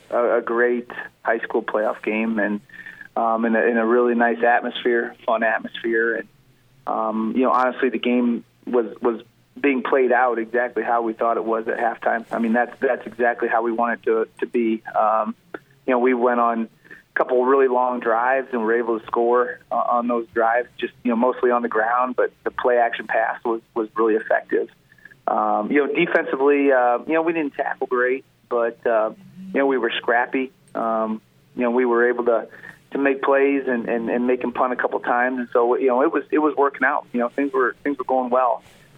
a great high school playoff game, and in a really nice atmosphere, fun atmosphere. And honestly, the game was being played out exactly how we thought it was at halftime. I mean, that's exactly how we wanted to be. We went on a couple really long drives and were able to score on those drives, just mostly on the ground, but the play action pass was really effective. Defensively, we didn't tackle great, but we were scrappy. We were able to make plays and make him punt a couple times, and so it was working out. Things were going well.